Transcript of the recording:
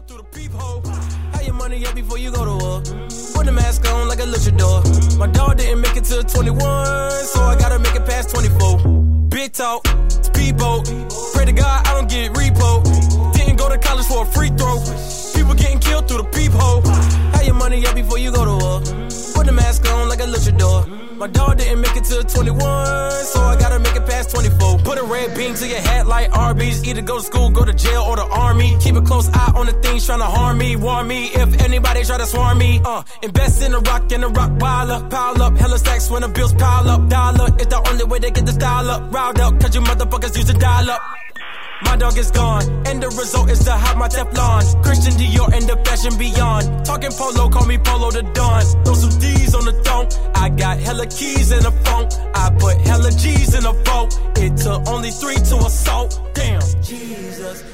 through the peephole. Have your money up before you go to war. Put the mask on like a luchador. My dog didn't make it to 21, so I gotta make it past 24. Big talk, speedboat. Pray to God I don't get repo. Didn't go to college for a free throw. People getting killed through the peephole. Have your money up before you go to war. Put the mask on like a luchador. My dog didn't make it to 21, so I gotta make it past 24. Put a red beam to your head like Arby's. Either go to school, go to jail, or the army. Keep a close eye on the things trying to harm me. Warn me if anybody try to swarm me. Invest in a rock and a rock piler. Pile up, hella stacks when the bills pile up. Dollar is the only way to get the style up. Riled up, cause you motherfuckers used to dial up. My dog is gone, and the result is to hide my Teflon. Christian Dior and the fashion beyond. Talking polo, call me Polo the Don. Throw some D's on the thong. I got hella keys in the phone. I put hella G's in the boat. It took only 3 to assault. Damn, Jesus.